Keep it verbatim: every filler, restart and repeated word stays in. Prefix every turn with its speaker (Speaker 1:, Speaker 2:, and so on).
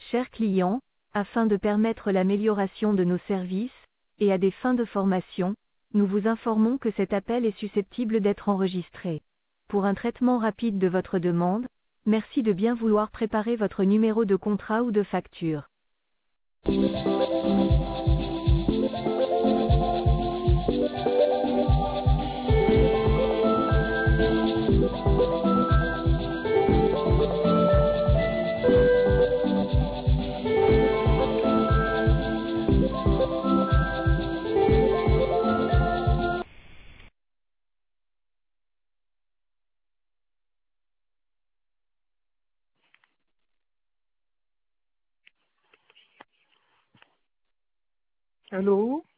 Speaker 1: Chers clients, afin de permettre l'amélioration de nos services, et à des fins de formation, nous vous informons que cet appel est susceptible d'être enregistré. Pour un traitement rapide de votre demande, merci de bien vouloir préparer votre numéro de contrat ou de facture.
Speaker 2: Allô?